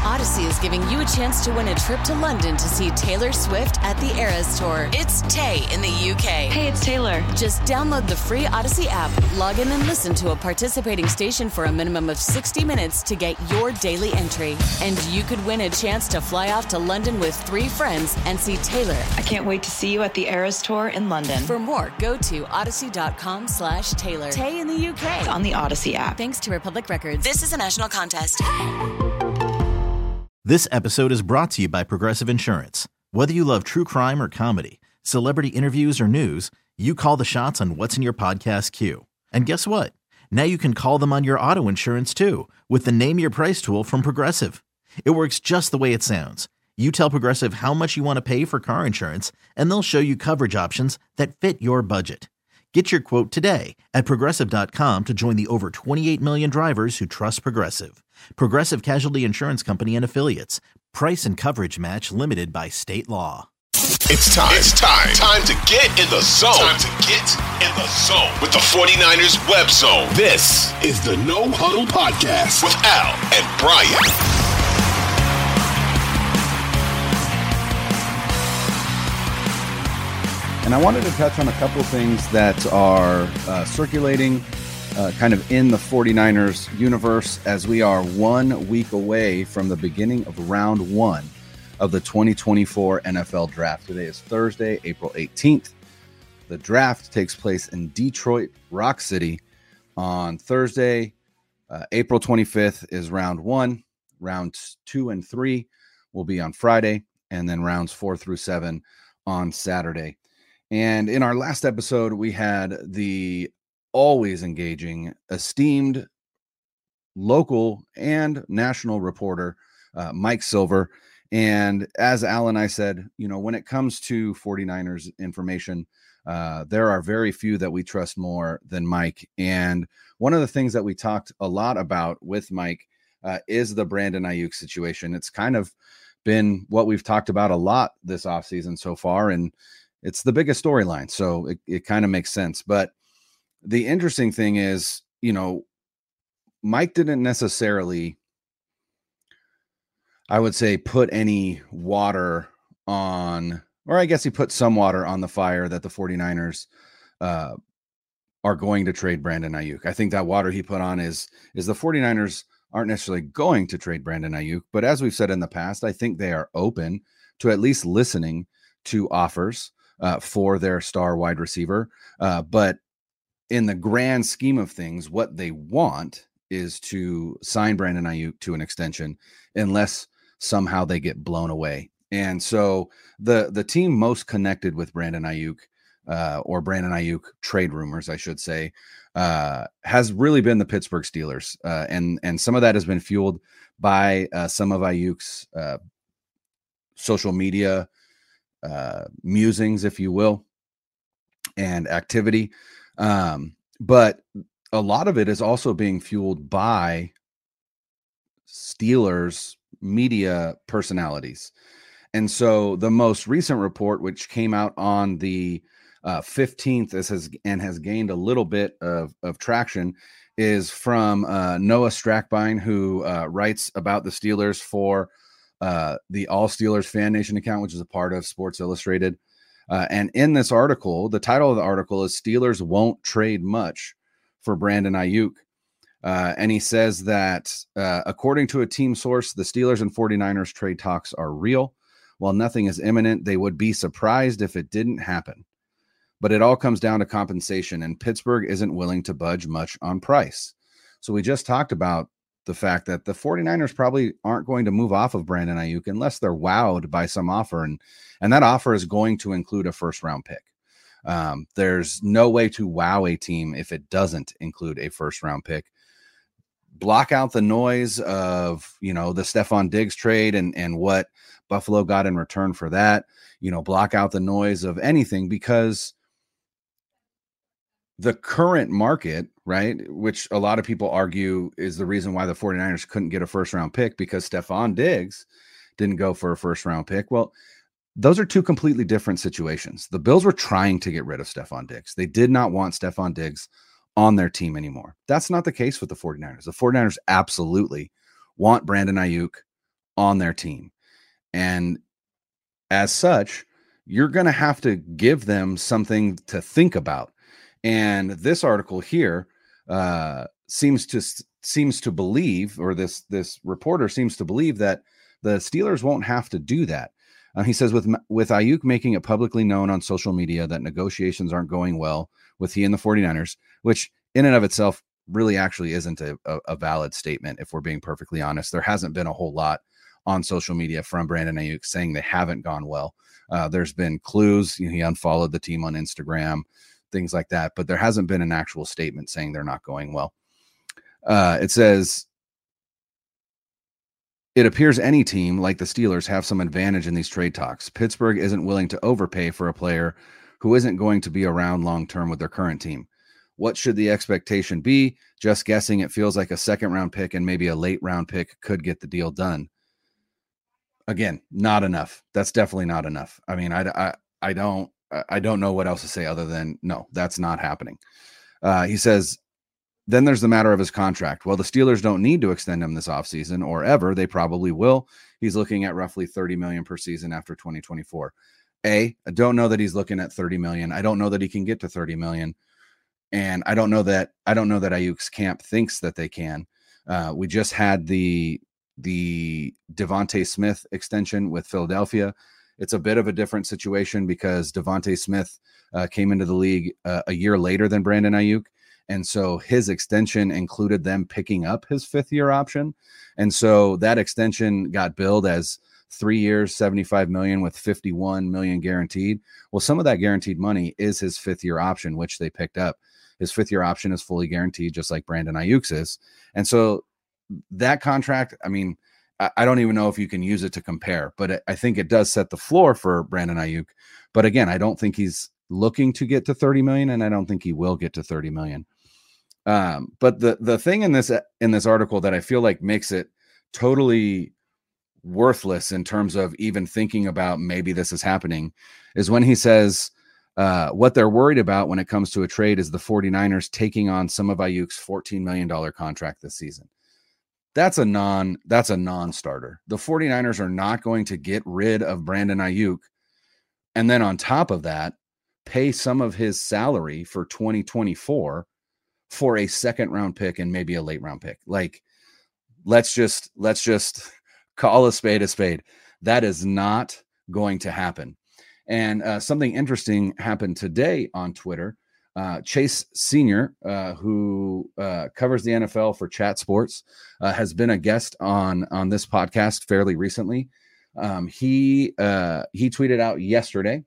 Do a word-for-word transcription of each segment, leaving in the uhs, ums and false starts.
Odyssey is giving you a chance to win a trip to London to see Taylor Swift at the Eras Tour. It's Tay in the U K. Hey, it's Taylor. Just download the free Odyssey app, log in and listen to a participating station for a minimum of sixty minutes to get your daily entry. And you could win a chance to fly off to London with three friends and see Taylor. I can't wait to see you at the Eras Tour in London. For more, go to odyssey.com slash Taylor. Tay in the U K. It's on the Odyssey app. Thanks to Republic Records. This is a national contest. This episode is brought to you by Progressive Insurance. Whether you love true crime or comedy, celebrity interviews or news, you call the shots on what's in your podcast queue. And guess what? Now you can call them on your auto insurance too with the Name Your Price tool from Progressive. It works just the way it sounds. You tell Progressive how much you want to pay for car insurance, and they'll show you coverage options that fit your budget. Get your quote today at Progressive dot com to join the over twenty-eight million drivers who trust Progressive. Progressive Casualty Insurance Company and Affiliates. Price and coverage match limited by state law. It's time. It's time. Time to get in the zone. Time to get in the zone with the 49ers Web Zone. This is the No Huddle Podcast with Al and Brian. And I wanted to touch on a couple of things that are uh, circulating uh, kind of in the 49ers universe as we are one week away from the beginning of round one of the twenty twenty-four N F L Draft. Today is Thursday, April eighteenth. The draft takes place in Detroit, Rock City on Thursday. Uh, April twenty-fifth is round one. Rounds two and three will be on Friday, and then rounds four through seven on Saturday. And in our last episode, we had the always engaging, esteemed local and national reporter, uh, Mike Silver. And as Al and I said, you know, when it comes to 49ers information, uh, there are very few that we trust more than Mike. And one of the things that we talked a lot about with Mike uh, is the Brandon Aiyuk situation. It's kind of been what we've talked about a lot this offseason so far. And it's the biggest storyline, so it, it kind of makes sense. But the interesting thing is, you know, Mike didn't necessarily, I would say, put any water on, or I guess he put some water on the fire that the 49ers uh, are going to trade Brandon Aiyuk. I think that water he put on is, is the 49ers aren't necessarily going to trade Brandon Aiyuk. But as we've said in the past, I think they are open to at least listening to offers Uh, for their star wide receiver. Uh, but in the grand scheme of things, what they want is to sign Brandon Aiyuk to an extension unless somehow they get blown away. And so the, the team most connected with Brandon Aiyuk uh, or Brandon Aiyuk trade rumors, I should say, uh, has really been the Pittsburgh Steelers. Uh, and, and some of that has been fueled by uh, some of Aiyuk's uh, social media uh musings, if you will, and activity, um but a lot of it is also being fueled by Steelers media personalities. And so the most recent report, which came out on the uh fifteenth, this has and has gained a little bit of of traction, is from uh Noah Strackbine, who uh writes about the Steelers for uh, the All Steelers Fan Nation account, which is a part of Sports Illustrated. Uh, and in this article, the title of the article is Steelers Won't Trade Much for Brandon Aiyuk. Uh, and he says that uh, according to a team source, the Steelers and 49ers trade talks are real. While nothing is imminent, they would be surprised if it didn't happen. But it all comes down to compensation, and Pittsburgh isn't willing to budge much on price. So we just talked about the fact that the 49ers probably aren't going to move off of Brandon Aiyuk unless they're wowed by some offer. And, and that offer is going to include a first round pick. Um, there's no way to wow a team if it doesn't include a first round pick. Block out the noise of, you know, the Stephon Diggs trade and, and what Buffalo got in return for that. You know, block out the noise of anything, because the current market, right, which a lot of people argue is the reason why the 49ers couldn't get a first round pick, because Stephon Diggs didn't go for a first round pick. Well, those are two completely different situations. The Bills were trying to get rid of Stephon Diggs. They did not want Stephon Diggs on their team anymore. That's not the case with the 49ers. The 49ers absolutely want Brandon Aiyuk on their team. And as such, you're going to have to give them something to think about. And this article here uh, seems to seems to believe, or this this reporter seems to believe, that the Steelers won't have to do that. Uh, he says, with with Aiyuk making it publicly known on social media that negotiations aren't going well with he and the 49ers, which in and of itself really actually isn't a, a, a valid statement, if we're being perfectly honest. There hasn't been a whole lot on social media from Brandon Aiyuk saying they haven't gone well. Uh, there's been clues. You know, he unfollowed the team on Instagram, things like that, but there hasn't been an actual statement saying they're not going well. Uh, it says, it appears any team like the Steelers have some advantage in these trade talks. Pittsburgh isn't willing to overpay for a player who isn't going to be around long-term with their current team. What should the expectation be? Just guessing, it feels like a second round pick and maybe a late round pick could get the deal done. Again, not enough. That's definitely not enough. I mean, I, I, I don't, I don't know what else to say other than no, that's not happening. Uh, he says, then there's the matter of his contract. Well, the Steelers don't need to extend him this offseason or ever. They probably will. He's looking at roughly thirty million dollars per season after twenty twenty-four. A, I don't know that he's looking at thirty million dollars. I don't know that he can get to thirty million dollars. And I don't know that, I don't know that Aiyuk's camp thinks that they can. Uh, we just had the, the Devontae Smith extension with Philadelphia. It's a bit of a different situation because Devontae Smith uh, came into the league uh, a year later than Brandon Aiyuk. And so his extension included them picking up his fifth year option. And so that extension got billed as three years, seventy-five million with fifty-one million guaranteed. Well, some of that guaranteed money is his fifth year option, which they picked up. His fifth year option is fully guaranteed, just like Brandon Aiyuk's is. And so that contract, I mean, I don't even know if you can use it to compare, but I think it does set the floor for Brandon Aiyuk. But again, I don't think he's looking to get to thirty million, and I don't think he will get to thirty million. Um, but the, the thing in this, in this article that I feel like makes it totally worthless in terms of even thinking about maybe this is happening is when he says, uh, what they're worried about when it comes to a trade is the 49ers taking on some of Aiyuk's fourteen million dollars contract this season. That's a non, that's a non-starter. The 49ers are not going to get rid of Brandon Aiyuk. And then on top of that, pay some of his salary for twenty twenty-four for a second round pick and maybe a late round pick. Like, let's just, let's just call a spade a spade. That is not going to happen. And uh, something interesting happened today on Twitter. Uh, Chase Senior, uh, who uh, covers the N F L for Chat Sports, uh, has been a guest on, on this podcast fairly recently. Um, he uh, he tweeted out yesterday,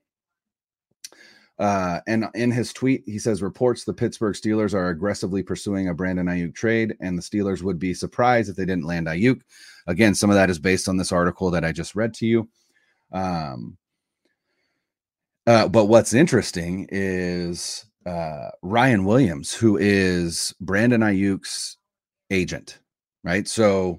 uh, and in his tweet, he says, reports the Pittsburgh Steelers are aggressively pursuing a Brandon Aiyuk trade, and the Steelers would be surprised if they didn't land Aiyuk. Again, some of that is based on this article that I just read to you. Um, uh, but what's interesting is uh, Ryan Williams, who is Brandon Aiyuk's agent, right? So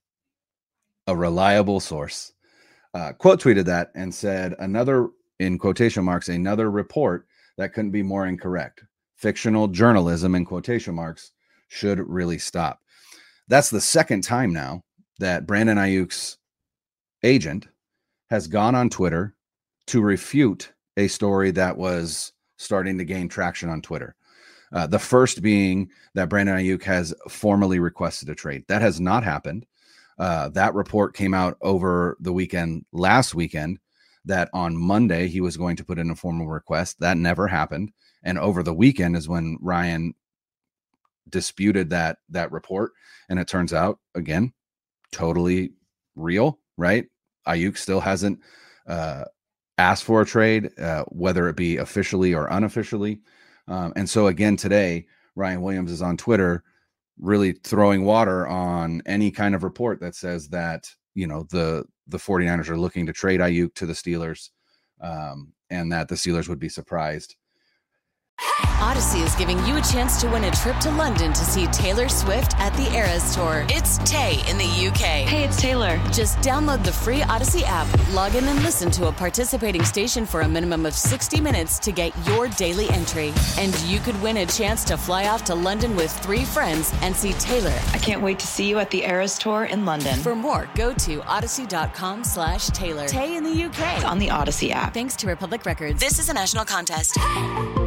a reliable source uh, quote tweeted that and said, another, in quotation marks, another report that couldn't be more incorrect. Fictional journalism, in quotation marks, should really stop. That's the second time now that Brandon Aiyuk's agent has gone on Twitter to refute a story that was starting to gain traction on Twitter. Uh, the first being that Brandon Aiyuk has formally requested a trade. That has not happened. Uh, that report came out over the weekend, last weekend, that on Monday he was going to put in a formal request. That never happened. And over the weekend is when Ryan disputed that, that report. And it turns out, again, totally real, right? Aiyuk still hasn't uh, asked for a trade, uh, whether it be officially or unofficially. Um, and so again, today, Ryan Williams is on Twitter really throwing water on any kind of report that says that, you know, the, the 49ers are looking to trade Aiyuk to the Steelers, um, and that the Steelers would be surprised. Odyssey is giving you a chance to win a trip to London to see Taylor Swift at the Eras Tour. It's Tay in the U K. Hey, it's Taylor. Just download the free Odyssey app, log in and listen to a participating station for a minimum of sixty minutes to get your daily entry. And you could win a chance to fly off to London with three friends and see Taylor. I can't wait to see you at the Eras Tour in London. For more, go to odyssey.com slash Taylor. Tay in the U K. It's on the Odyssey app. Thanks to Republic Records. This is a national contest.